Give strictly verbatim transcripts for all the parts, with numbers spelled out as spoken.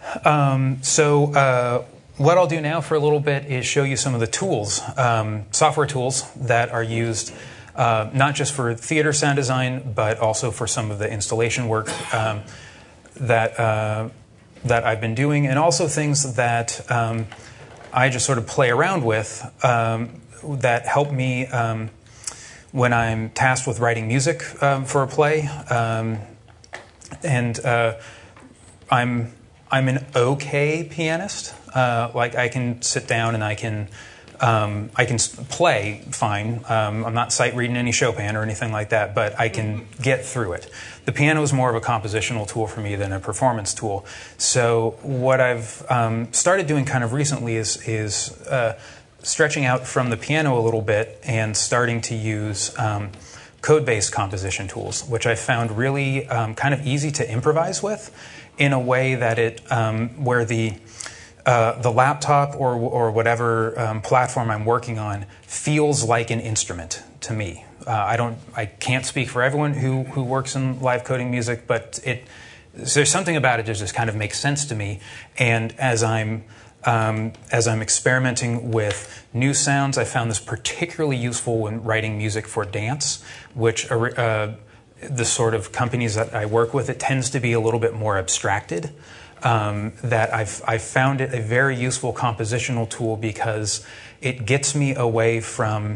Um, so uh, what I'll do now for a little bit is show you some of the tools, um, software tools that are used uh, not just for theater sound design, but also for some of the installation work um, that uh, that I've been doing, and also things that um, I just sort of play around with um, that help me um, when I'm tasked with writing music um, for a play. Um, and uh, I'm I'm an okay pianist. Uh, like I can sit down and I can um, I can play fine. Um, I'm not sight reading any Chopin or anything like that, but I can get through it. The piano is more of a compositional tool for me than a performance tool. So what I've um, started doing kind of recently is is uh, stretching out from the piano a little bit and starting to use um, code-based composition tools, which I found really um, kind of easy to improvise with, in a way that it um, where the uh, the laptop or or whatever um, platform I'm working on feels like an instrument to me. Uh, I don't I can't speak for everyone who who works in live coding music, but it there's something about it that just kind of makes sense to me. And as I'm Um, as I'm experimenting with new sounds, I found this particularly useful when writing music for dance, which uh, the sort of companies that I work with, it tends to be a little bit more abstracted. Um, that I've, I've found it a very useful compositional tool because it gets me away from,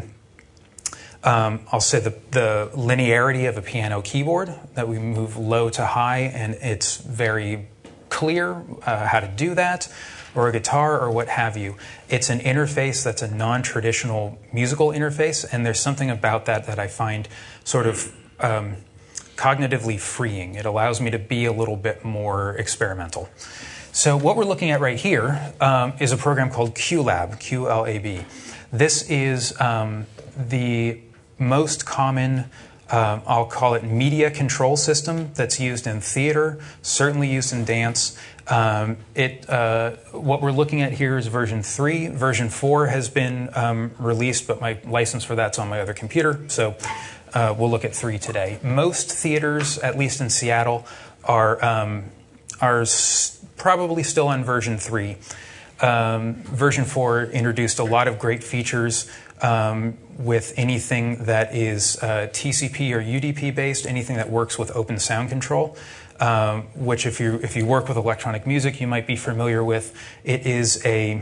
um, I'll say, the, the linearity of a piano keyboard, that we move low to high, and it's very clear uh, how to do that, or a guitar, or what have you. It's an interface that's a non-traditional musical interface, and there's something about that that I find sort of um, cognitively freeing. It allows me to be a little bit more experimental. So what we're looking at right here um, is a program called QLab, Q L A B. This is um, the most common, um, I'll call it, media control system that's used in theater, certainly used in dance. Um, it, uh, what we're looking at here is version three. Version four has been um, released, but my license for that's on my other computer, so uh, we'll look at three today. Most theaters, at least in Seattle, are, um, are s probably still on version three. Um, version four introduced a lot of great features um, with anything that is uh, T C P or U D P based, anything that works with open sound control. Um, which if you if you work with electronic music, you might be familiar with. It is a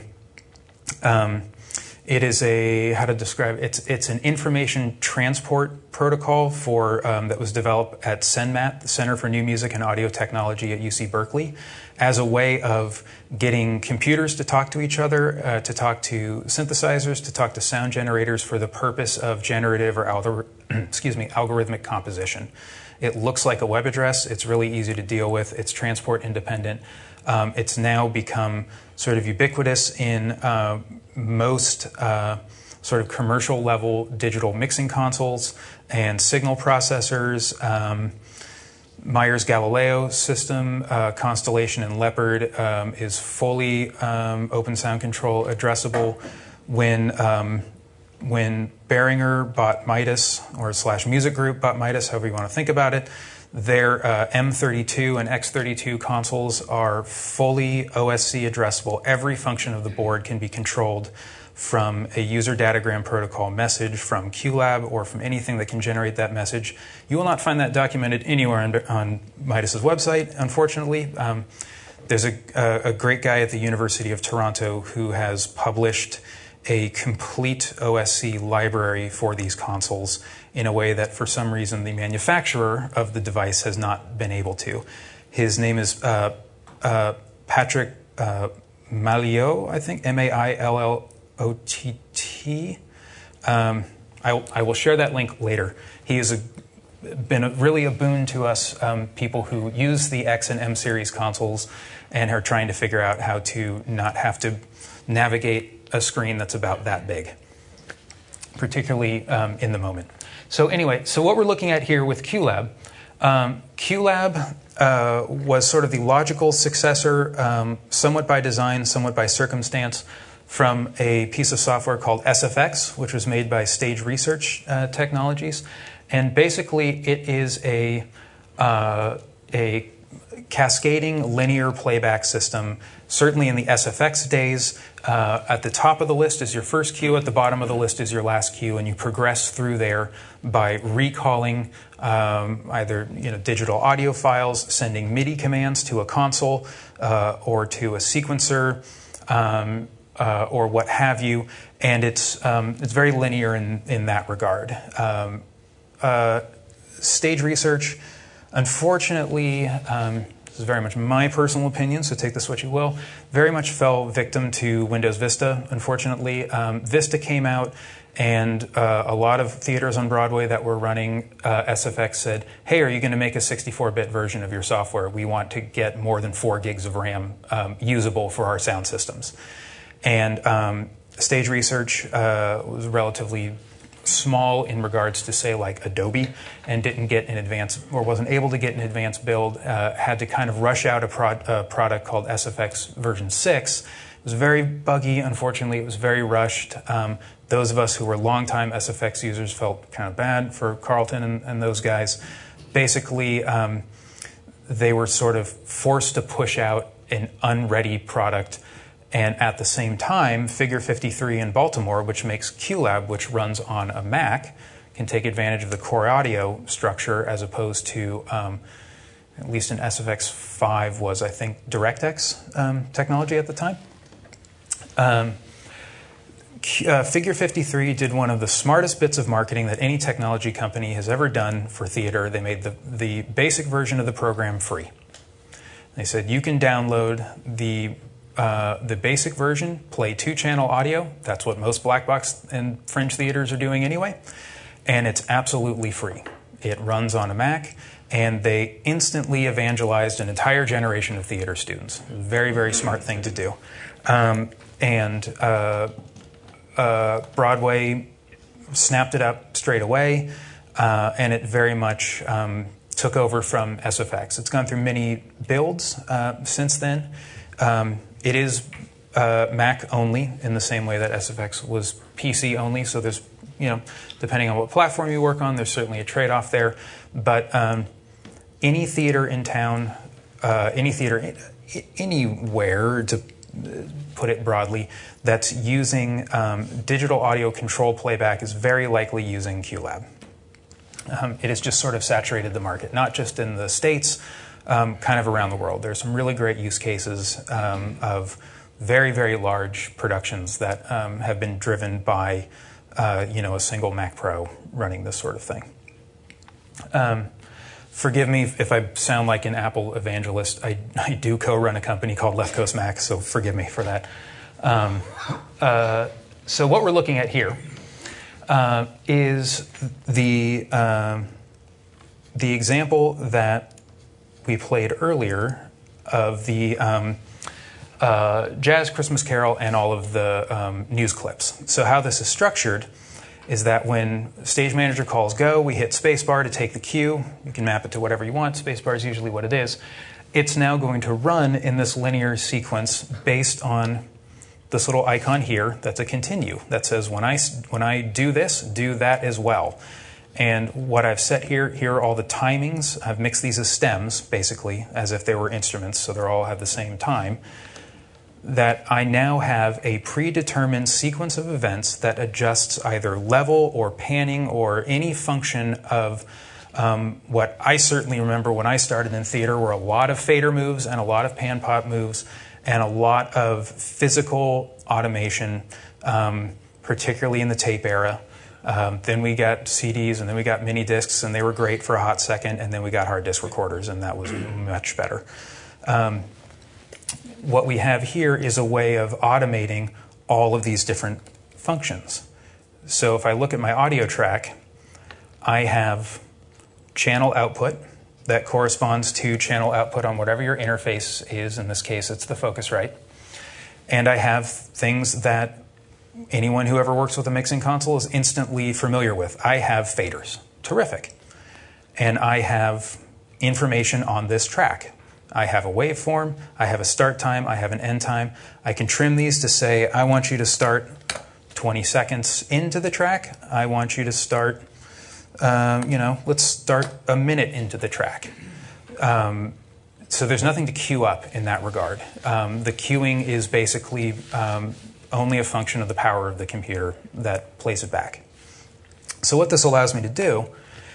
um, it is a how to describe it? It's it's an information transport protocol for um, that was developed at CENMAT, the Center for New Music and Audio Technology at U C Berkeley, as a way of getting computers to talk to each other, uh, to talk to synthesizers, to talk to sound generators for the purpose of generative or algor excuse me algorithmic composition. It looks like a web address. It's really easy to deal with. It's transport independent. Um, it's now become sort of ubiquitous in uh, most uh, sort of commercial level digital mixing consoles and signal processors. Um, Myers Galileo system, uh, Constellation, and Leopard um, is fully um, open sound control addressable. When um, When Behringer bought Midas, or slash Music Group bought Midas, however you want to think about it, their uh, M thirty-two and X thirty-two consoles are fully O S C addressable. Every function of the board can be controlled from a user datagram protocol message from QLab or from anything that can generate that message. You will not find that documented anywhere on, on Midas's website, unfortunately. Um, there's a, a, a great guy at the University of Toronto who has published a complete O S C library for these consoles in a way that for some reason the manufacturer of the device has not been able to. His name is uh, uh, Patrick uh, Malliot, I think, M A I L L O T T. Um, I, I will share that link later. He has a, been a, really a boon to us, um, people who use the X and M series consoles and are trying to figure out how to not have to navigate a screen that's about that big, particularly um, in the moment. So anyway, so what we're looking at here with QLab, um, QLab uh, was sort of the logical successor, um, somewhat by design, somewhat by circumstance, from a piece of software called S F X, which was made by Stage Research uh, Technologies. And basically it is a, uh, a cascading linear playback system, certainly in the S F X days. Uh, at the top of the list is your first cue, at the bottom of the list is your last cue, and you progress through there by recalling um, either you know, digital audio files, sending MIDI commands to a console uh, or to a sequencer, um, uh, or what have you, and it's, um, it's very linear in, in that regard. Um, uh, stage research, unfortunately, um, this is very much my personal opinion, so take this what you will, very much fell victim to Windows Vista, unfortunately. Um, Vista came out, and uh, a lot of theaters on Broadway that were running uh, S F X said, hey, are you going to make a sixty-four bit version of your software? We want to get more than four gigs of RAM um, usable for our sound systems. And um, stage research uh, was relatively small in regards to, say, like Adobe, and didn't get an advanced, or wasn't able to get an advanced build, uh, had to kind of rush out a, prod, a product called S F X version six. It was very buggy, unfortunately, it was very rushed. Um, those of us who were longtime S F X users felt kind of bad for Carlton and, and those guys. Basically, um, they were sort of forced to push out an unready product. And at the same time, Figure fifty-three in Baltimore, which makes QLab, which runs on a Mac, can take advantage of the core audio structure as opposed to, um, at least in S F X five was, I think, DirectX um, technology at the time. Um, uh, Figure fifty-three did one of the smartest bits of marketing that any technology company has ever done for theater. They made the, the basic version of the program free. They said, you can download the Uh, the basic version, play two-channel audio. That's what most black box and fringe theaters are doing anyway. And it's absolutely free. It runs on a Mac, and they instantly evangelized an entire generation of theater students. Very, very smart thing to do. Um, and uh, uh, Broadway snapped it up straight away, uh, and it very much um, took over from S F X. It's gone through many builds uh, since then. Um, It is uh, Mac only in the same way that S F X was P C only. So there's, you know, depending on what platform you work on, there's certainly a trade-off there. But um, any theater in town, uh, any theater in, anywhere, to put it broadly, that's using um, digital audio control playback is very likely using QLab. Um, it has just sort of saturated the market, not just in the States, Um, kind of around the world. There's some really great use cases um, of very, very large productions that um, have been driven by, uh, you know, a single Mac Pro running this sort of thing. Um, forgive me if I sound like an Apple evangelist. I, I do co-run a company called Left Coast Mac, so forgive me for that. Um, uh, so what we're looking at here uh, is the um, the example that we played earlier of the um, uh, Jazz Christmas Carol and all of the um, news clips. So how this is structured is that when stage manager calls go, we hit spacebar to take the cue. You can map it to whatever you want. Spacebar is usually what it is. It's now going to run in this linear sequence based on this little icon here that's a continue that says when I, when I do this, do that as well. And what I've set here, here are all the timings. I've mixed these as stems, basically, as if they were instruments, so they all have the same time. That I now have a predetermined sequence of events that adjusts either level or panning or any function of um, what I certainly remember when I started in theater were a lot of fader moves and a lot of pan pop moves and a lot of physical automation, um, particularly in the tape era. Um, then we got C Ds, and then we got mini discs, and they were great for a hot second, and then we got hard disk recorders, and that was much better. Um, what we have here is a way of automating all of these different functions. So if I look at my audio track, I have channel output that corresponds to channel output on whatever your interface is. In this case, it's the Focusrite. And I have things that anyone who ever works with a mixing console is instantly familiar with. I have faders. Terrific. And I have information on this track. I have a waveform, I have a start time, I have an end time. I can trim these to say, I want you to start twenty seconds into the track. I want you to start, um, you know, let's start a minute into the track. Um, so there's nothing to queue up in that regard. Um, the queuing is basically um, only a function of the power of the computer that plays it back. So what this allows me to do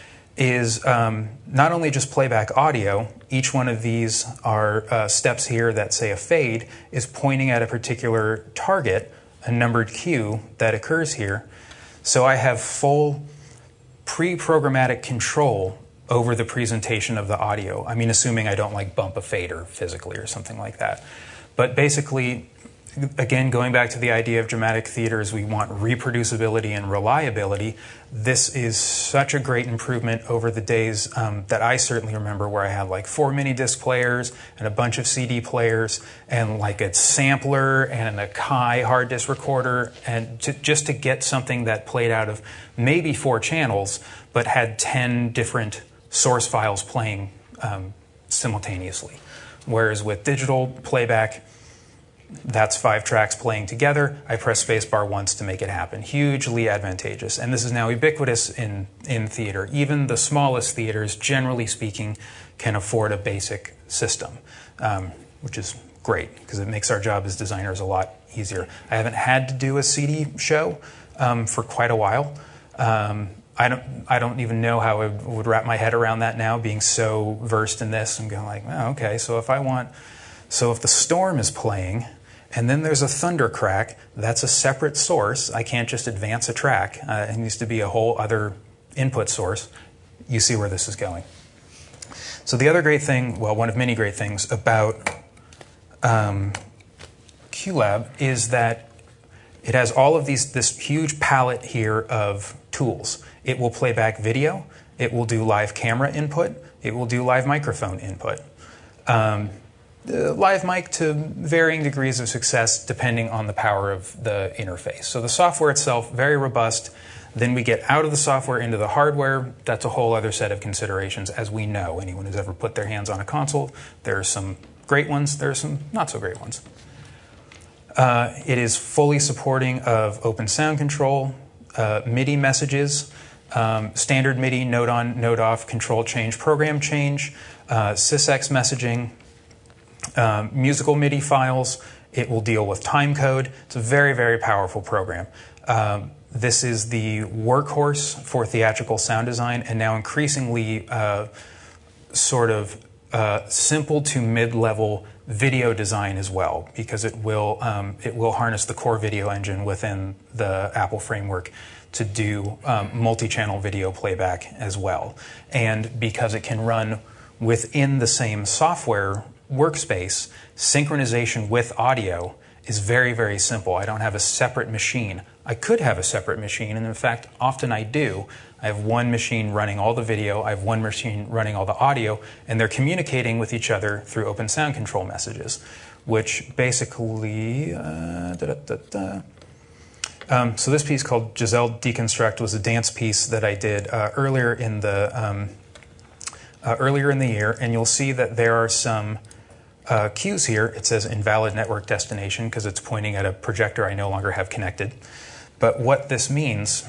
is um, not only just play back audio, each one of these are uh, steps here that say a fade is pointing at a particular target, a numbered cue that occurs here. So I have full pre-programmatic control over the presentation of the audio. I mean, assuming I don't like bump a fader physically or something like that. But basically, again, going back to the idea of dramatic theater is we want reproducibility and reliability. This is such a great improvement over the days um, that I certainly remember where I had like four mini disc players and a bunch of C D players and like a sampler and a Kai hard disk recorder, and to, just to get something that played out of maybe four channels but had ten different source files playing um, simultaneously. Whereas with digital playback, that's five tracks playing together. I press spacebar once to make it happen. Hugely advantageous. And this is now ubiquitous in, in theater. Even the smallest theaters, generally speaking, can afford a basic system, um, which is great because it makes our job as designers a lot easier. I haven't had to do a C D show um, for quite a while. Um, I don't, I don't even know how I would wrap my head around that now, being so versed in this and going like, oh, okay, so if I want, so if the storm is playing, and then there's a thunder crack, that's a separate source. I can't just advance a track. Uh, it needs to be a whole other input source. You see where this is going. So the other great thing, well, one of many great things about um, QLab is that it has all of these, this huge palette here of tools. It will play back video. It will do live camera input. It will do live microphone input. Um, Uh, live mic to varying degrees of success depending on the power of the interface. So the software itself, very robust. Then we get out of the software into the hardware. That's a whole other set of considerations, as we know. Anyone who's ever put their hands on a console, there are some great ones, there are some not so great ones. Uh, it is fully supporting of open sound control, uh, MIDI messages, um, standard MIDI, node on, node off, control change, program change, uh, sysx messaging, Um, musical MIDI files. It will deal with time code. It's a very, very powerful program. Um, this is the workhorse for theatrical sound design, and now increasingly uh, sort of uh, simple to mid-level video design as well, because it will um, it will harness the core video engine within the Apple framework to do um, multi-channel video playback as well. And because it can run within the same software workspace, synchronization with audio is very, very simple. I don't have a separate machine. I could have a separate machine, and in fact, often I do. I have one machine running all the video, I have one machine running all the audio, and they're communicating with each other through open sound control messages, which basically, uh, da, da, da, da. Um, so this piece called Giselle Deconstruct was a dance piece that I did uh, earlier in the um, uh, earlier in the year, and you'll see that there are some Uh, cues here. It says invalid network destination because it's pointing at a projector I no longer have connected. But what this means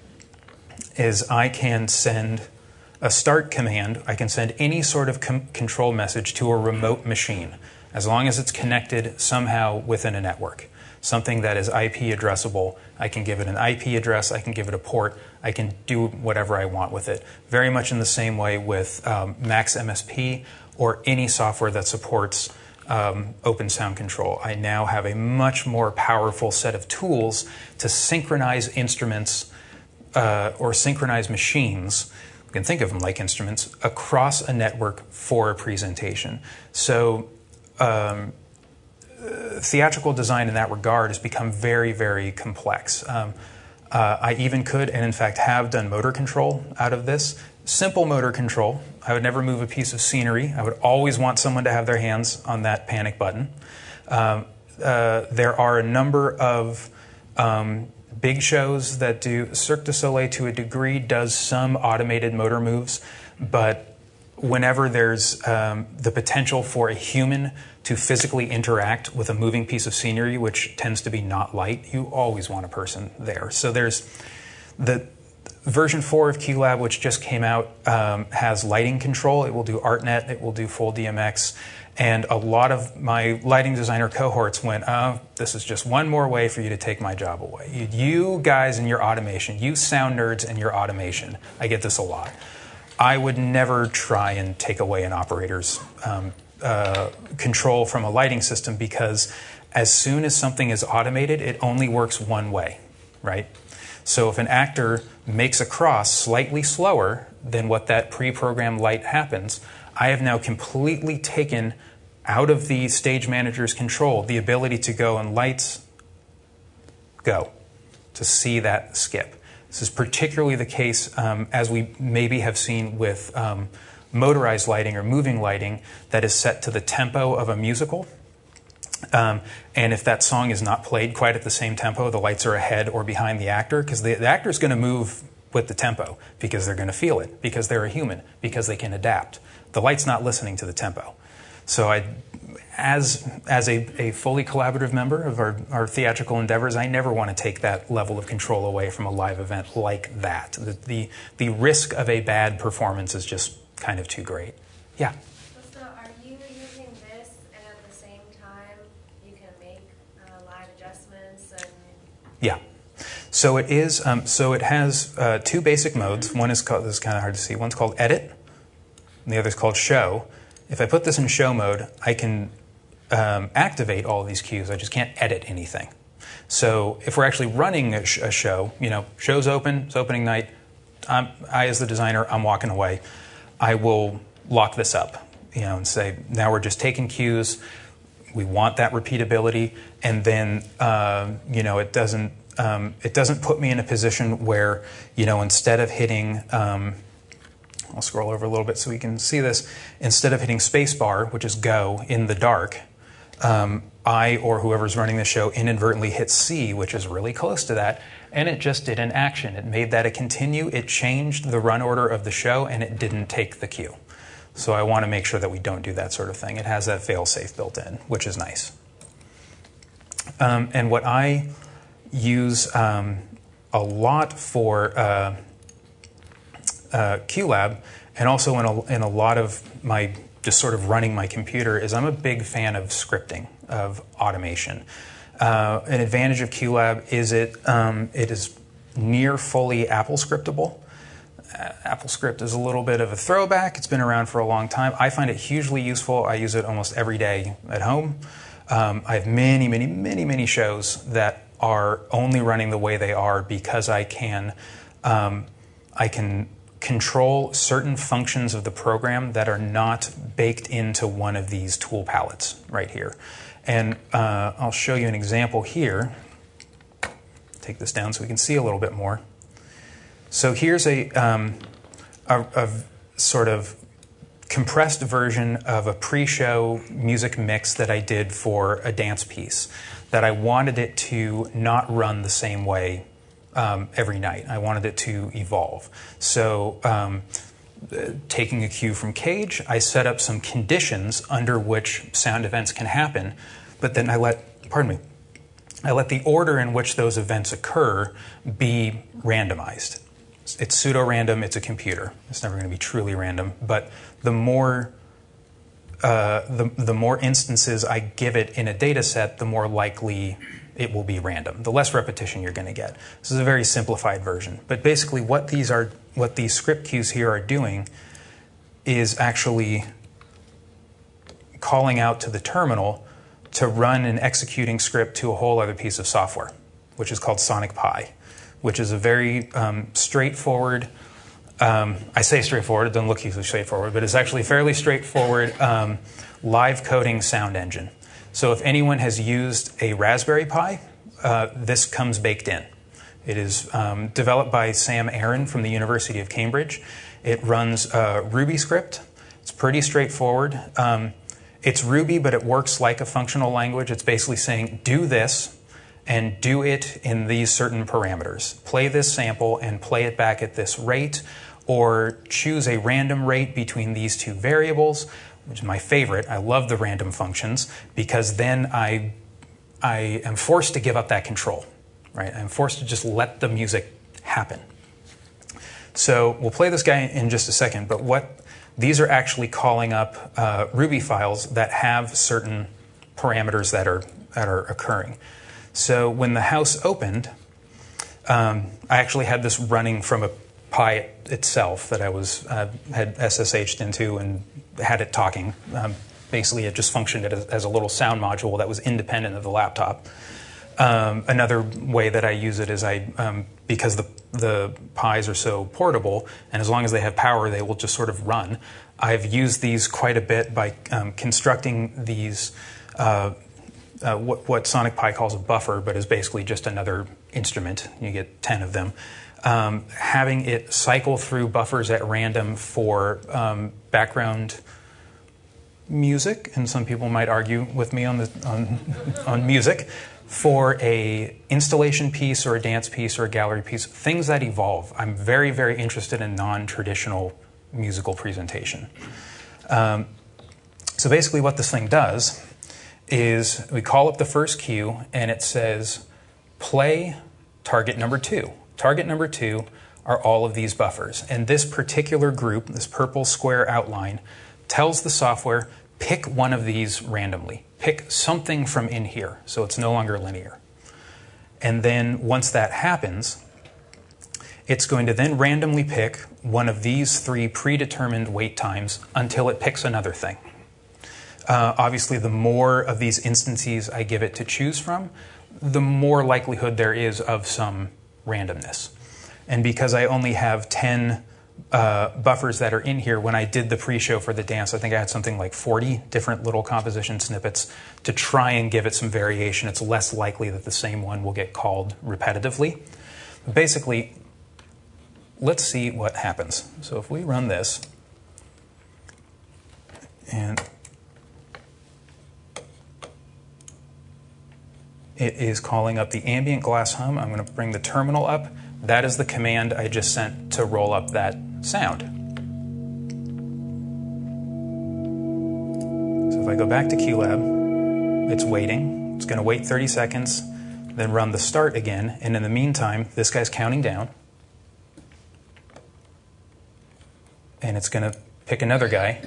is I can send a start command. I can send any sort of com control message to a remote machine as long as it's connected somehow within a network. Something that is I P addressable. I can give it an I P address. I can give it a port. I can do whatever I want with it. Very much in the same way with um, Max M S P or any software that supports um, open sound control. I now have a much more powerful set of tools to synchronize instruments uh, or synchronize machines. You can think of them like instruments across a network for a presentation. So um, theatrical design in that regard has become very, very complex. Um, uh, I even could, and in fact have done motor control out of this. Simple motor control. I would never move a piece of scenery. I would always want someone to have their hands on that panic button. Um, uh, there are a number of um, big shows that do. Cirque du Soleil, to a degree, does some automated motor moves, but whenever there's um, the potential for a human to physically interact with a moving piece of scenery, which tends to be not light, you always want a person there. So there's the version four of QLab, which just came out, um, has lighting control. It will do ArtNet, it will do full D M X, And a lot of my lighting designer cohorts went, oh, this is just one more way for you to take my job away. You, you guys and your automation, you sound nerds and your automation. I get this a lot. I would never try and take away an operator's um, uh, control from a lighting system, because as soon as something is automated, it only works one way, right? So if an actor makes a cross slightly slower than what that pre-programmed light happens, I have now completely taken out of the stage manager's control the ability to go and lights, go, to see that skip. This is particularly the case um, as we maybe have seen with um, motorized lighting or moving lighting that is set to the tempo of a musical. Um, and if that song is not played quite at the same tempo, the lights are ahead or behind the actor, because the, the actor is going to move with the tempo because they're going to feel it, because they're a human, because they can adapt. The light's not listening to the tempo. So I, as, as a, a fully collaborative member of our, our theatrical endeavors, I never want to take that level of control away from a live event like that. The, the, the risk of a bad performance is just kind of too great. Yeah? So are you using this, and at the same time you can make uh, live adjustments? And yeah. So it is. Um, so it has uh, two basic modes. One is called, this is kind of hard to see. One's called Edit, and the other is called Show. If I put this in Show mode, I can um, activate all of these cues. I just can't edit anything. So if we're actually running a, sh a show, you know, show's open, it's opening night. I'm, I, as the designer, I'm walking away. I will lock this up, you know, and say, now we're just taking cues. We want that repeatability, and then uh, you know, it doesn't um, it doesn't put me in a position where, you know, instead of hitting um, I'll scroll over a little bit so we can see this. Instead of hitting spacebar, which is go, in the dark, um, I or whoever's running the show inadvertently hit C, which is really close to that, and it just did an action. It made that a continue. It changed the run order of the show, and it didn't take the cue. So I want to make sure that we don't do that sort of thing. It has that fail-safe built in, which is nice. Um, and what I use um, a lot for uh, Uh, QLab, and also in a, in a lot of my just sort of running my computer, is I'm a big fan of scripting, of automation. Uh, an advantage of QLab is it um, it is near fully Apple scriptable. Uh, AppleScript is a little bit of a throwback. It's been around for a long time. I find it hugely useful. I use it almost every day at home. Um, I have many, many, many, many shows that are only running the way they are because I can um, I can control certain functions of the program that are not baked into one of these tool palettes right here. And uh, I'll show you an example here. Take this down so we can see a little bit more. So here's a, um, a, a sort of compressed version of a pre-show music mix that I did for a dance piece that I wanted it to not run the same way Um, every night. I wanted it to evolve. So um, uh, taking a cue from Cage, I set up some conditions under which sound events can happen, but then I let, pardon me, I let the order in which those events occur be randomized. It's pseudo-random, it's a computer. It's never going to be truly random, but the more uh, the, the more instances I give it in a data set, the more likely it will be random. The less repetition you're going to get. This is a very simplified version. But basically what these are, what these script cues here are doing is actually calling out to the terminal to run an executing script to a whole other piece of software, which is called Sonic Pi, which is a very um, straightforward, um, I say straightforward, it doesn't look usually straightforward, but it's actually fairly straightforward um, live coding sound engine. So if anyone has used a Raspberry Pi, uh, this comes baked in. It is um, developed by Sam Aaron from the University of Cambridge. It runs uh, Ruby script. It's pretty straightforward. Um, it's Ruby, but it works like a functional language. It's basically saying, do this, and do it in these certain parameters. Play this sample and play it back at this rate, or choose a random rate between these two variables, which is my favorite. I love the random functions because then I, I am forced to give up that control, right? I'm forced to just let the music happen. So we'll play this guy in just a second, but what these are actually calling up uh, Ruby files that have certain parameters that are, that are occurring. So when the house opened, um, I actually had this running from a Pi itself that I was uh, had S S H'd into and had it talking. Um, basically, it just functioned as, as a little sound module that was independent of the laptop. Um, another way that I use it is I, um, because the, the Pis are so portable, and as long as they have power, they will just sort of run. I've used these quite a bit by um, constructing these, uh, uh, what, what Sonic Pi calls a buffer, but is basically just another instrument. You get ten of them. Um, having it cycle through buffers at random for um, background music, and some people might argue with me on, the, on, on music, for a installation piece or a dance piece or a gallery piece, things that evolve. I'm very, very interested in non-traditional musical presentation. Um, so basically what this thing does is we call up the first cue and it says, play target number two. Target number two are all of these buffers. And this particular group, this purple square outline, tells the software, pick one of these randomly. Pick something from in here, so it's no longer linear. And then once that happens, it's going to then randomly pick one of these three predetermined wait times until it picks another thing. Uh, obviously, the more of these instances I give it to choose from, the more likelihood there is of some randomness. And because I only have ten uh, buffers that are in here, when I did the pre-show for the dance, I think I had something like forty different little composition snippets to try and give it some variation. It's less likely that the same one will get called repetitively. But basically, let's see what happens. So if we run this, and it is calling up the ambient glass hum. I'm going to bring the terminal up. That is the command I just sent to roll up that sound. So if I go back to QLab, it's waiting. It's going to wait thirty seconds, then run the start again. And in the meantime, this guy's counting down. And it's going to pick another guy.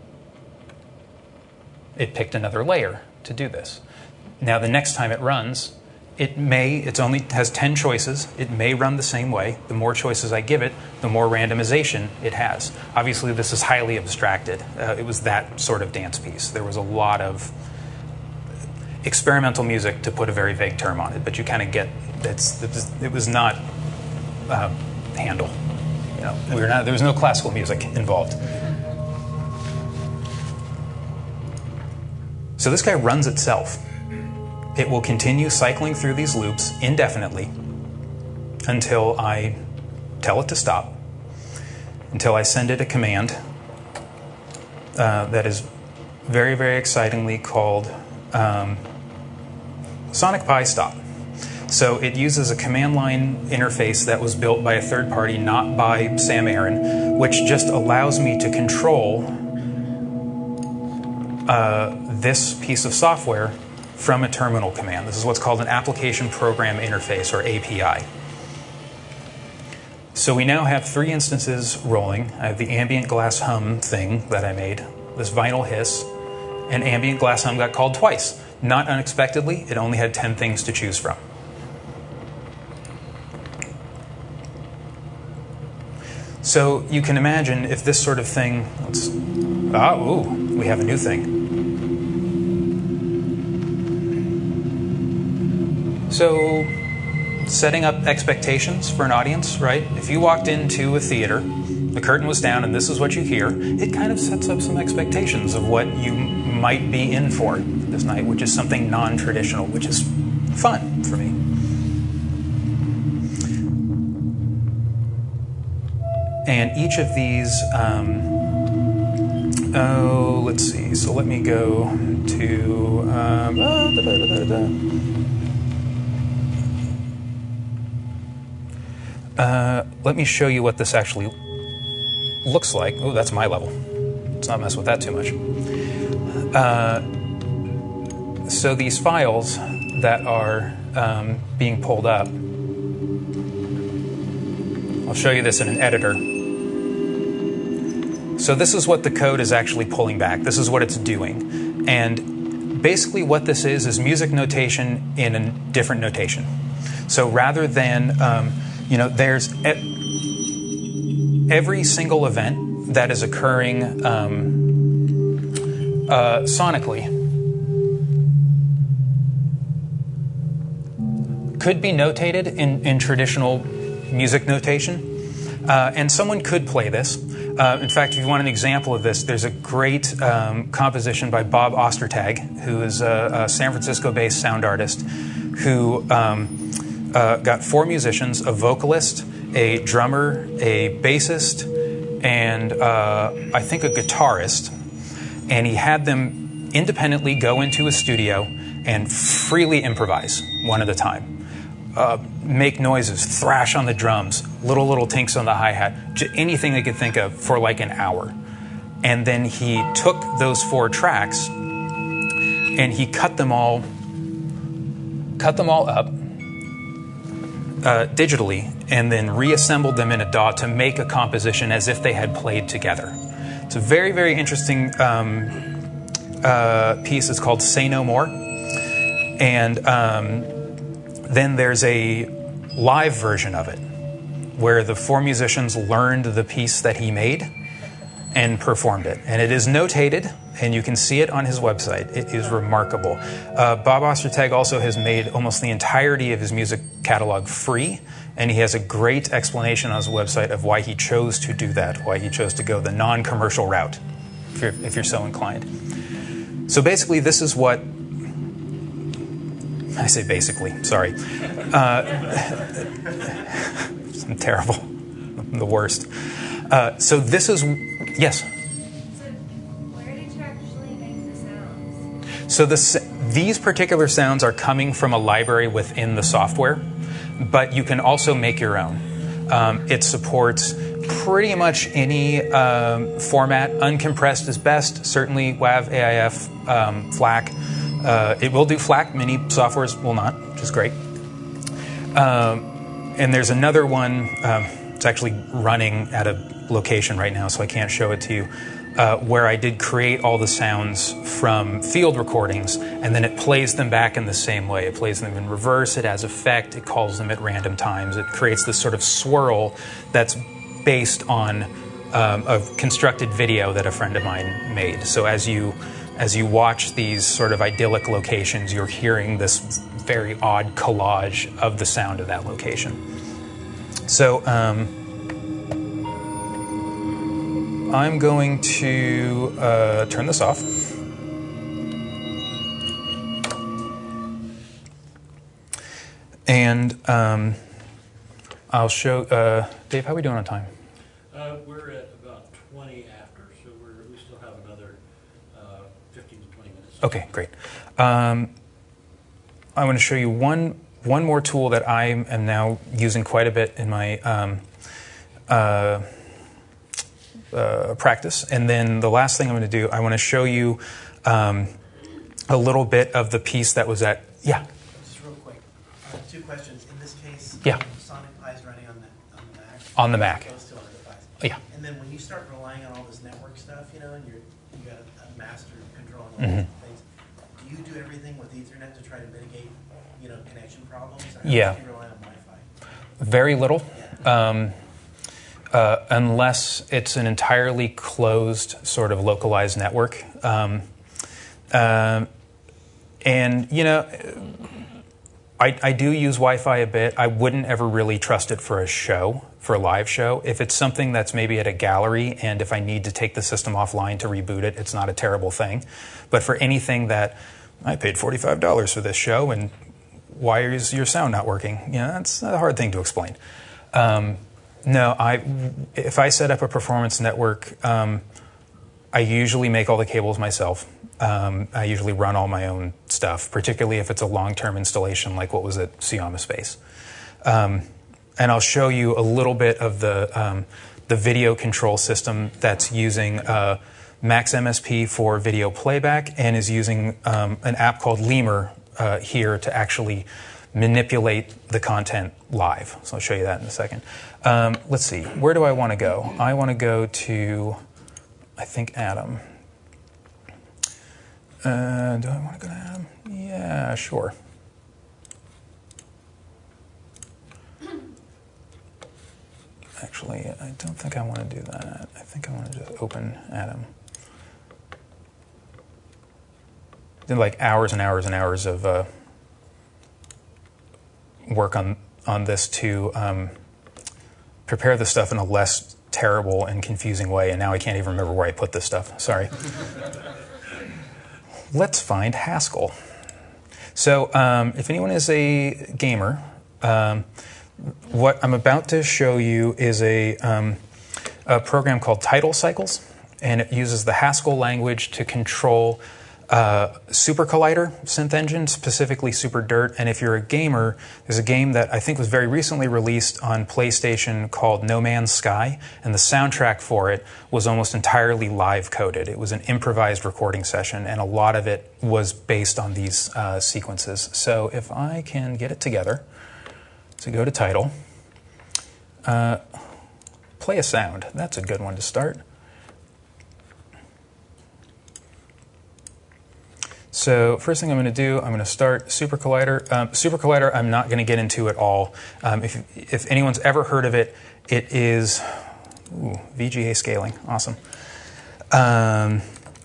It picked another layer to do this. Now the next time it runs, it may, it only has ten choices. It may run the same way. The more choices I give it, the more randomization it has. Obviously, this is highly abstracted. Uh, it was that sort of dance piece. There was a lot of experimental music, to put a very vague term on it, but you kind of get, it's, it was not uh, Handel. You know, we were not, there was no classical music involved. So this guy runs itself. It will continue cycling through these loops indefinitely until I tell it to stop, until I send it a command uh, that is very, very excitingly called um, Sonic Pi Stop. So it uses a command line interface that was built by a third party, not by Sam Aaron, which just allows me to control uh, this piece of software from a terminal command. This is what's called an Application Program Interface, or A P I. So we now have three instances rolling. I have the ambient glass hum thing that I made, this vinyl hiss, and ambient glass hum got called twice. Not unexpectedly, it only had ten things to choose from. So you can imagine if this sort of thing, let's, ah, ooh, we have a new thing. So, setting up expectations for an audience, right? If you walked into a theater, the curtain was down, and this is what you hear, it kind of sets up some expectations of what you might be in for this night, which is something non-traditional, which is fun for me. And each of these, um, oh, let's see, so let me go to, um, oh, da, da, da, da, da. Uh, let me show you what this actually looks like. Oh, that's my level. Let's not mess with that too much. Uh, so these files that are um, being pulled up, I'll show you this in an editor. So this is what the code is actually pulling back. This is what it's doing. And basically what this is is music notation in a different notation. So rather than, um, you know, there's e- every single event that is occurring um, uh, sonically could be notated in, in traditional music notation. Uh, and someone could play this. Uh, in fact, if you want an example of this, there's a great um, composition by Bob Ostertag, who is a, a San Francisco-based sound artist, who um, uh, got four musicians, a vocalist, a drummer, a bassist, and uh, I think a guitarist. And he had them independently go into a studio and freely improvise one at a time. Uh, make noises, thrash on the drums, little, little tinks on the hi-hat, anything they could think of for like an hour. And then he took those four tracks and he cut them all, cut them all up uh, digitally and then reassembled them in a D A W to make a composition as if they had played together. It's a very, very interesting um, uh, piece. It's called Say No More. And um, then there's a live version of it where the four musicians learned the piece that he made and performed it. And it is notated, and you can see it on his website. It is remarkable. Uh, Bob Ostertag also has made almost the entirety of his music catalog free, and he has a great explanation on his website of why he chose to do that, why he chose to go the non-commercial route, if you're, if you're so inclined. So basically, this is what I say basically, sorry. Uh, I'm terrible. I'm the worst. Uh, so this is, yes? So where did you actually make the sounds? So this, these particular sounds are coming from a library within the software, but you can also make your own. Um, it supports pretty much any um, format. Uncompressed is best, certainly WAV, A I F, um, FLAC. Uh, it will do FLAC, many softwares will not, which is great. Um, and there's another one, um, it's actually running at a location right now, so I can't show it to you, uh, where I did create all the sounds from field recordings, and then it plays them back in the same way. It plays them in reverse, it has effect, it calls them at random times. It creates this sort of swirl that's based on um, a constructed video that a friend of mine made. So as you As you watch these sort of idyllic locations, you're hearing this very odd collage of the sound of that location. So um, I'm going to uh, turn this off. And um, I'll show, uh, Dave, how are we doing on time? Uh, we're at about twenty after, so we're, we still have another uh, fifteen to twenty minutes. Okay, great. Um, I want to show you one one more tool that I am now using quite a bit in my um, uh, uh, practice. And then the last thing I'm going to do, I want to show you um, a little bit of the piece that was at, yeah? Just real quick, uh, two questions. In this case, Yeah. Sonic Pi is running on the, on the Mac? On the Mac. Those two other Pis. Yeah. And then when you start relying on all this network stuff, you know, and you're, you got a, a master controlling all Mhm. these things, do you do everything with Ethernet to try to mitigate, you know, connection problems? Or how Yeah. much do you rely on Wi-Fi? Very little. Yeah. Um, uh, unless it's an entirely closed sort of localized network. Um, um, and, you know, I, I do use Wi-Fi a bit. I wouldn't ever really trust it for a show, for a live show. If it's something that's maybe at a gallery and if I need to take the system offline to reboot it, it's not a terrible thing. But for anything that I paid forty-five dollars for this show and why is your sound not working? You know, that's a hard thing to explain. Um, no, I, if I set up a performance network, um, I usually make all the cables myself. Um, I usually run all my own stuff, particularly if it's a long-term installation like what was at Siama Space. Um, and I'll show you a little bit of the, um, the video control system that's using uh, Max M S P for video playback and is using um, an app called Lemur uh, here to actually manipulate the content live. So I'll show you that in a second. Um, let's see, where do I want to go? I want to go to I think, Atom. Uh, do I want to go to Atom? Yeah, sure. Actually, I don't think I want to do that. I think I want to just open Atom. Did like hours and hours and hours of uh, work on on this to um, prepare the stuff in a less terrible and confusing way, and now I can't even remember where I put this stuff. Sorry. Let's find Haskell. So um, if anyone is a gamer, um, what I'm about to show you is a, um, a program called Tidal Cycles, and it uses the Haskell language to control uh, Super Collider synth engine, specifically Super Dirt. And if you're a gamer, there's a game that I think was very recently released on PlayStation called No Man's Sky, and the soundtrack for it was almost entirely live coded. It was an improvised recording session, and a lot of it was based on these uh, sequences. So if I can get it together, so go to Tidal, uh, play a sound. That's a good one to start. So first thing I'm going to do, I'm going to start Super Collider. Um, Super Collider, I'm not going to get into at all. Um, if, if anyone's ever heard of it, it is ooh, V G A scaling. Awesome. Um,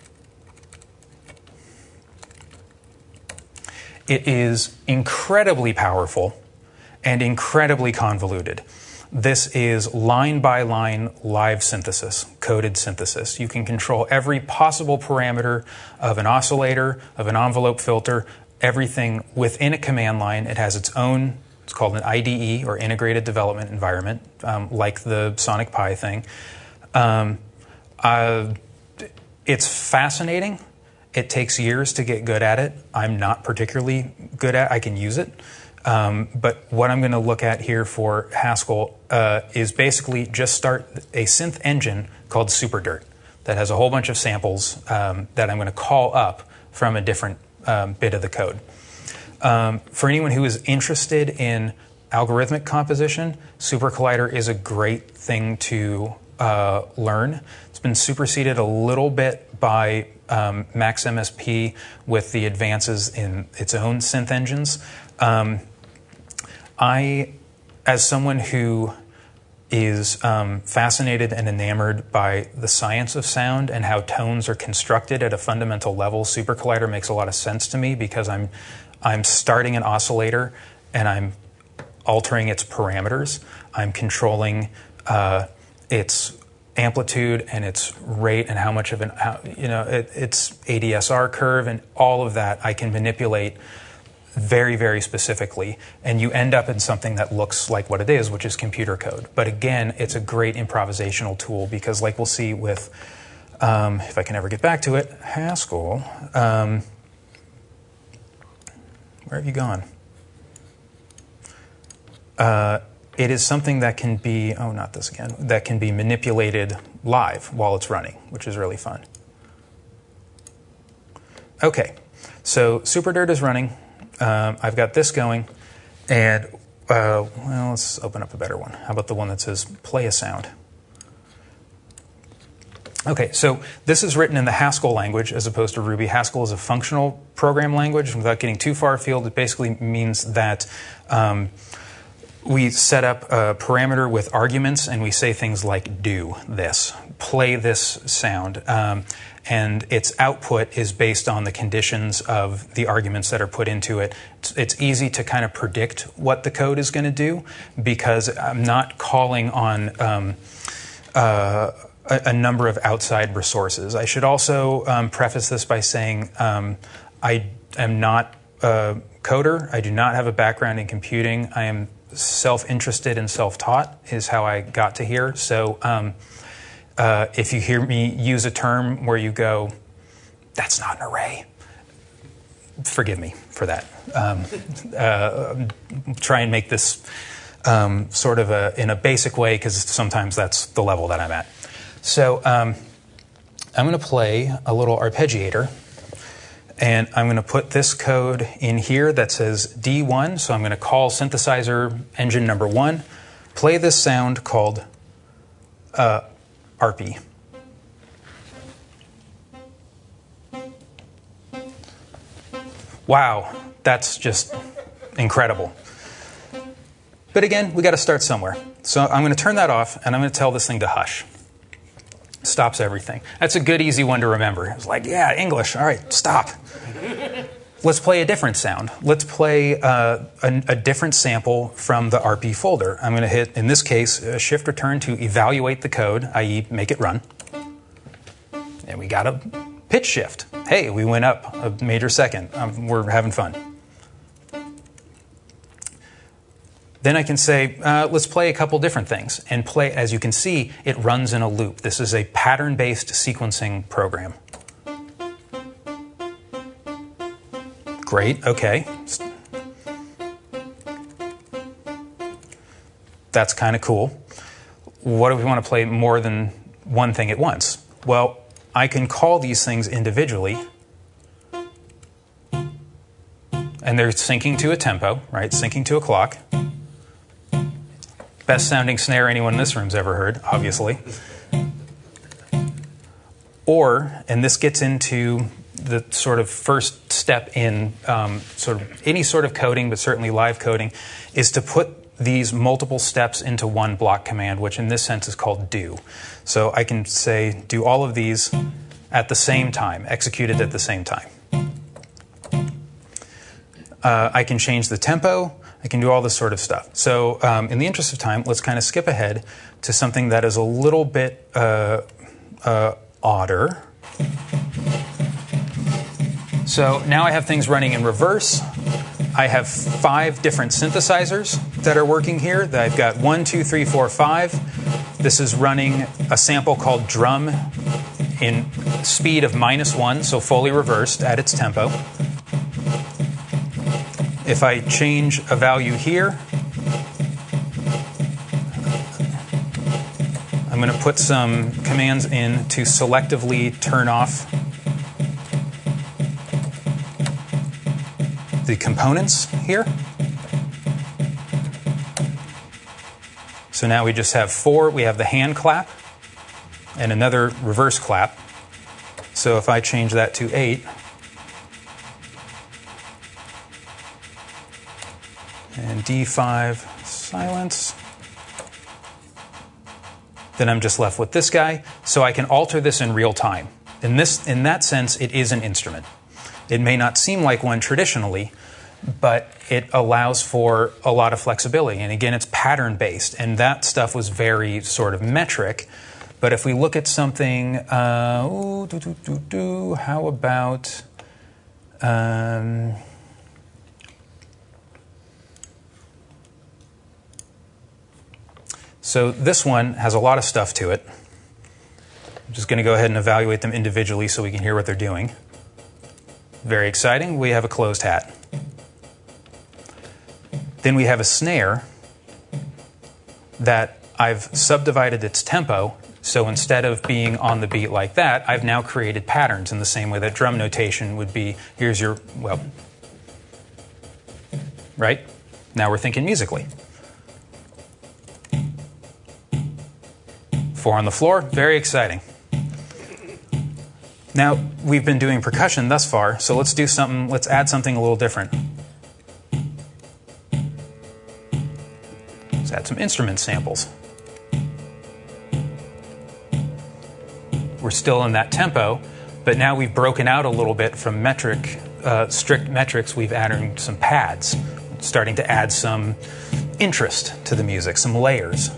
it is incredibly powerful and incredibly convoluted. This is line-by-line live synthesis, coded synthesis. You can control every possible parameter of an oscillator, of an envelope filter, everything within a command line. It has its own, it's called an I D E, or Integrated Development Environment, um, like the Sonic Pi thing. Um, uh, it's fascinating. It takes years to get good at it. I'm not particularly good at it. I can use it. Um, but what I'm going to look at here for Haskell uh, is basically just start a synth engine called Super Dirt that has a whole bunch of samples um, that I'm going to call up from a different um, bit of the code. Um, for anyone who is interested in algorithmic composition, Super Collider is a great thing to uh, learn. It's been superseded a little bit by um, MaxMSP with the advances in its own synth engines. Um, I, as someone who is um, fascinated and enamored by the science of sound and how tones are constructed at a fundamental level, Super Collider makes a lot of sense to me because I'm, I'm starting an oscillator and I'm altering its parameters. I'm controlling uh, its amplitude and its rate and how much of an, how, you know, it, its A D S R curve and all of that I can manipulate very, very specifically, and you end up in something that looks like what it is, which is computer code. But again, it's a great improvisational tool because, like we'll see with, um, if I can ever get back to it, Haskell. Um, where have you gone? Uh, it is something that can be, oh, not this again, that can be manipulated live while it's running, which is really fun. Okay, so Super Dirt is running. Um, I've got this going, and, uh, well, let's open up a better one. How about the one that says play a sound? Okay, so this is written in the Haskell language as opposed to Ruby. Haskell is a functional program language. Without getting too far afield, it basically means that um, we set up a parameter with arguments, and we say things like do this, play this sound. Um, and its output is based on the conditions of the arguments that are put into it. It's, it's easy to kind of predict what the code is going to do because I'm not calling on um, uh, a, a number of outside resources. I should also um, preface this by saying um, I am not a coder. I do not have a background in computing. I am self-interested and self-taught is how I got to here. So um, Uh, if you hear me use a term where you go, that's not an array, forgive me for that. Um, uh, try and make this um, sort of a, in a basic way because sometimes that's the level that I'm at. So um, I'm going to play a little arpeggiator, and I'm going to put this code in here that says D one. So I'm going to call synthesizer engine number one, play this sound called uh, A R P. Wow, that's just incredible. But again, we got to start somewhere. So I'm going to turn that off, and I'm going to tell this thing to hush. Stops everything. That's a good, easy one to remember. It's like, yeah, English. All right, stop. Let's play a different sound. Let's play uh, a, a different sample from the R P folder. I'm going to hit, in this case, uh, Shift Return to evaluate the code, that is make it run. And we got a pitch shift. Hey, we went up a major second. Um, we're having fun. Then I can say, uh, let's play a couple different things. And play, as you can see, it runs in a loop. This is a pattern-based sequencing program. Great, okay. That's kind of cool. What if we want to play more than one thing at once? Well, I can call these things individually. And they're syncing to a tempo, right? Syncing to a clock. Best sounding snare anyone in this room's ever heard, obviously. Or, and this gets into the sort of first step in um, sort of any sort of coding, but certainly live coding, is to put these multiple steps into one block command, which in this sense is called do. So I can say do all of these at the same time, executed at the same time. Uh, I can change the tempo. I can do all this sort of stuff. So um, in the interest of time, let's kind of skip ahead to something that is a little bit uh, uh, odder. So now I have things running in reverse. I have five different synthesizers that are working here. I've got one, two, three, four, five. This is running a sample called drum in speed of minus one, so fully reversed at its tempo. If I change a value here, I'm going to put some commands in to selectively turn off the components here. So now we just have four. We have the hand clap and another reverse clap. So if I change that to eight, and D five silence, then I'm just left with this guy. So I can alter this in real time. In this, in that sense, it is an instrument. It may not seem like one traditionally, but it allows for a lot of flexibility. And again, it's pattern-based, and that stuff was very sort of metric. But if we look at something, uh, ooh, doo, doo, doo, doo, how about... Um, so this one has a lot of stuff to it. I'm just going to go ahead and evaluate them individually so we can hear what they're doing. Very exciting. We have a closed hat. Then we have a snare that I've subdivided its tempo. So instead of being on the beat like that, I've now created patterns in the same way that drum notation would be, here's your, well, right? Now we're thinking musically. Four on the floor, very exciting. Now, we've been doing percussion thus far, so let's do something, let's add something a little different. Let's add some instrument samples. We're still in that tempo, but now we've broken out a little bit from metric, uh, strict metrics. We've added some pads, starting to add some interest to the music, some layers.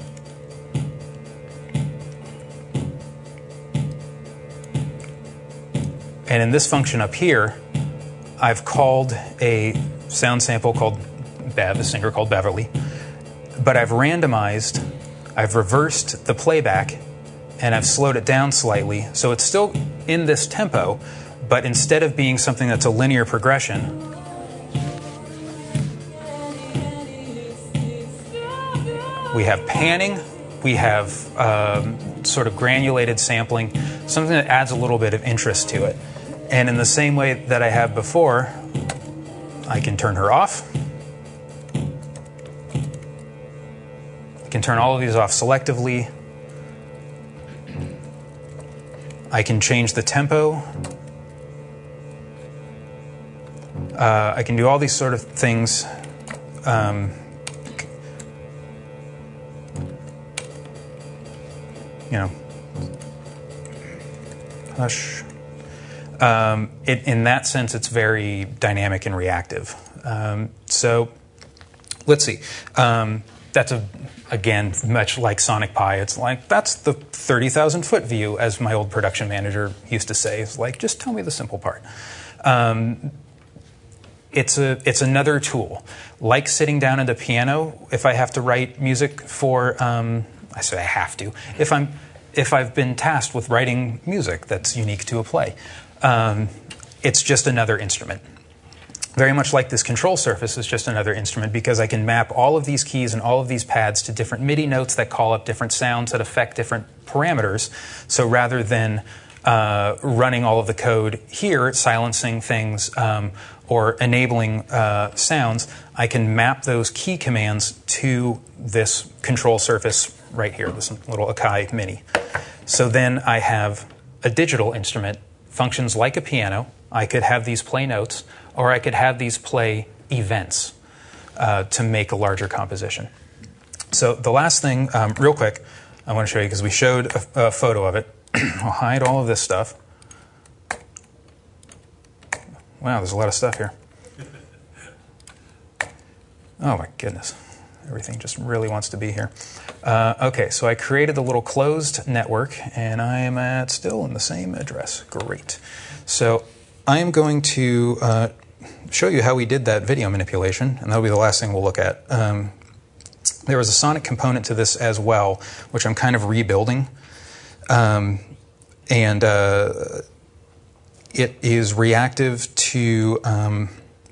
And in this function up here, I've called a sound sample called Bev, a singer called Beverly, but I've randomized, I've reversed the playback, and I've slowed it down slightly, so it's still in this tempo, but instead of being something that's a linear progression, we have panning, we have um, sort of granulated sampling, something that adds a little bit of interest to it. And in the same way that I have before, I can turn her off. I can turn all of these off selectively. I can change the tempo. Uh, I can do all these sort of things. Um, you know, hush. Um, it, in that sense, it's very dynamic and reactive. Um, so let's see. Um, that's, a, again, much like Sonic Pi. It's like, that's the thirty thousand foot view, as my old production manager used to say. It's like, just tell me the simple part. Um, it's, a, it's another tool. Like sitting down at a piano, if I have to write music for, um, I say I have to, if, I'm, if I've been tasked with writing music that's unique to a play. Um, it's just another instrument. Very much like this control surface is just another instrument, because I can map all of these keys and all of these pads to different MIDI notes that call up different sounds that affect different parameters. So rather than uh, running all of the code here, silencing things um, or enabling uh, sounds, I can map those key commands to this control surface right here, this little Akai Mini. So then I have a digital instrument, functions like a piano. I could have these play notes, or I could have these play events uh, to make a larger composition. So the last thing, um, real quick, I want to show you, because we showed a, a photo of it. I'll hide all of this stuff. Wow, there's a lot of stuff here. Oh my goodness. Everything just really wants to be here. Uh, okay, so I created a little closed network, and I am at still in the same address. Great. So I am going to uh, show you how we did that video manipulation, and that'll be the last thing we'll look at. Um, there was a Sonic component to this as well, which I'm kind of rebuilding. Um, and uh, it is reactive to... Um,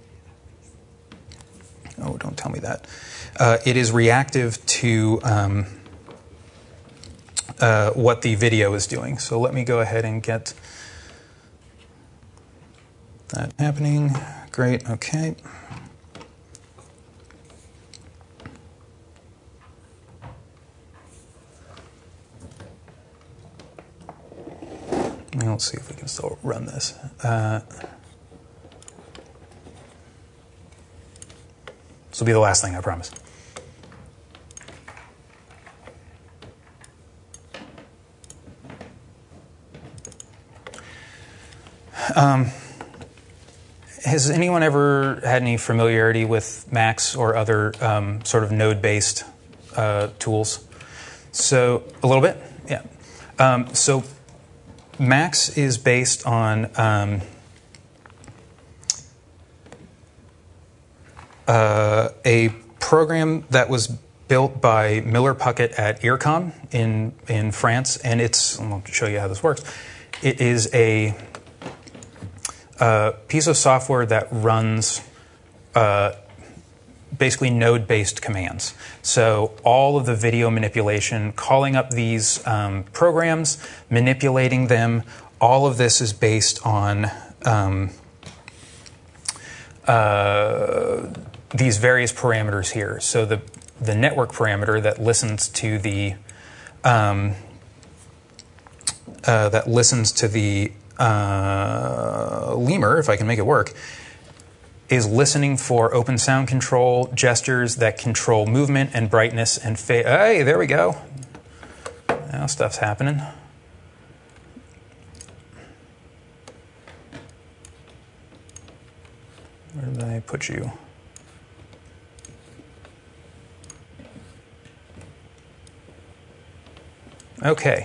oh, don't tell me that. Uh, it is reactive to um, uh, what the video is doing. So let me go ahead and get that happening. Great, okay. Now let's see if we can still run this. Uh, this will be the last thing, I promise. Um, has anyone ever had any familiarity with Max or other um, sort of node-based uh, tools? So, a little bit? Yeah. Um, so, Max is based on um, uh, a program that was built by Miller Puckett at IRCAM in, in France, and it's, I'll show you how this works. It is a a piece of software that runs uh, basically node-based commands. So all of the video manipulation, calling up these um, programs, manipulating them, all of this is based on um, uh, these various parameters here. So the, the network parameter that listens to the um, uh, that listens to the Uh, lemur, if I can make it work, is listening for open sound control, gestures that control movement and brightness and fade. Hey, there we go. Now stuff's happening. Where did I put you? Okay.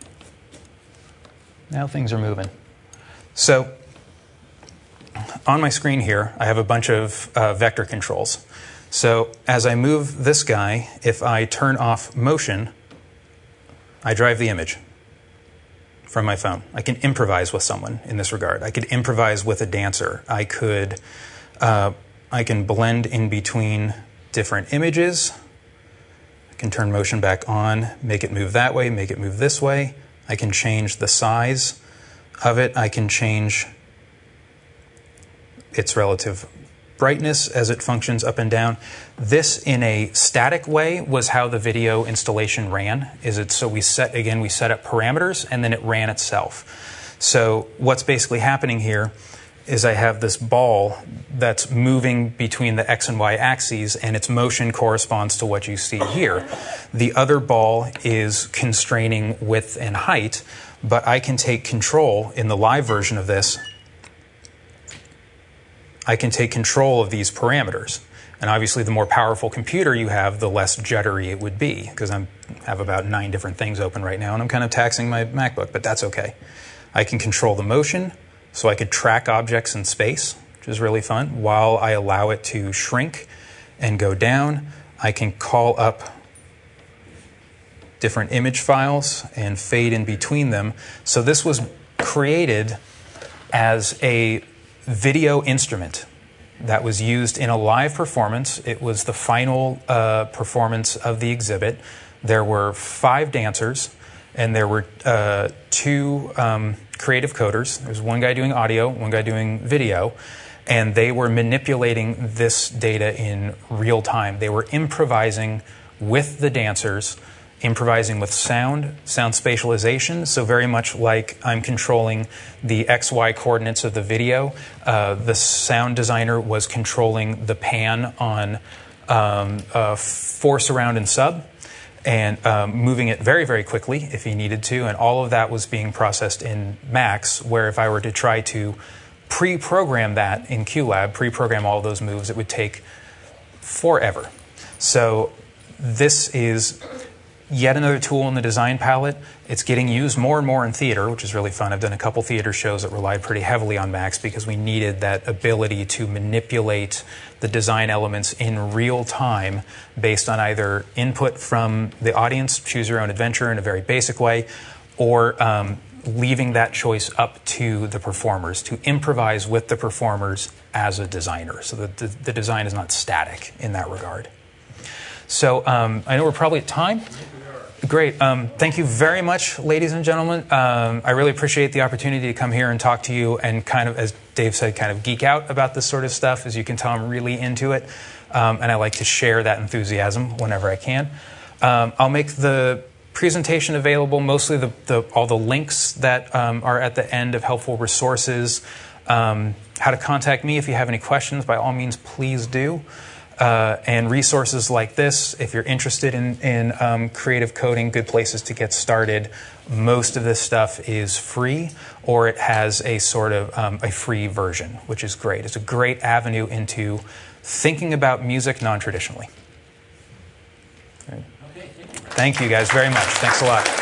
Now things are moving. So on my screen here, I have a bunch of uh, vector controls. So as I move this guy, if I turn off motion, I drive the image from my phone. I can improvise with someone in this regard. I could improvise with a dancer. I could, uh, I can blend in between different images. I can turn motion back on, make it move that way, make it move this way. I can change the size of it. I can change its relative brightness as it functions up and down. This, in a static way, was how the video installation ran. Is it so we set again we set up parameters and then it ran itself. So what's basically happening here is I have this ball that's moving between the X and Y axes, and its motion corresponds to what you see here. The other ball is constraining width and height, but I can take control in the live version of this. I can take control of these parameters. And obviously, the more powerful computer you have, the less juddery it would be, because I have about nine different things open right now, and I'm kind of taxing my MacBook, but that's okay. I can control the motion, so I could track objects in space, which is really fun. While I allow it to shrink and go down, I can call up different image files and fade in between them. So this was created as a video instrument that was used in a live performance. It was the final uh, performance of the exhibit. There were five dancers, and there were uh, two um, creative coders. There was one guy doing audio, one guy doing video, and they were manipulating this data in real time. They were improvising with the dancers, improvising with sound, sound spatialization, so very much like I'm controlling the X Y coordinates of the video. Uh, the sound designer was controlling the pan on um, uh, force around and sub, and um, moving it very, very quickly if he needed to, and all of that was being processed in Max, where if I were to try to pre-program that in QLab, pre-program all of those moves, it would take forever. So this is yet another tool in the design palette. It's getting used more and more in theater, which is really fun. I've done a couple theater shows that relied pretty heavily on Max because we needed that ability to manipulate the design elements in real time based on either input from the audience, choose your own adventure in a very basic way, or um, leaving that choice up to the performers to improvise with the performers as a designer. So that the, the design is not static in that regard. So um, I know we're probably at time. Great. Um, thank you very much, ladies and gentlemen. Um, I really appreciate the opportunity to come here and talk to you and kind of, as Dave said, kind of geek out about this sort of stuff. As you can tell, I'm really into it. Um, and I like to share that enthusiasm whenever I can. Um, I'll make the presentation available, mostly the, the, all the links that um, are at the end of helpful resources. Um, how to contact me if you have any questions, by all means, please do. Uh, and resources like this, if you're interested in, in um, creative coding, good places to get started. Most of this stuff is free, or it has a sort of um, a free version, which is great. It's a great avenue into thinking about music non-traditionally. Okay, thank you. Thank you guys very much. Thanks a lot.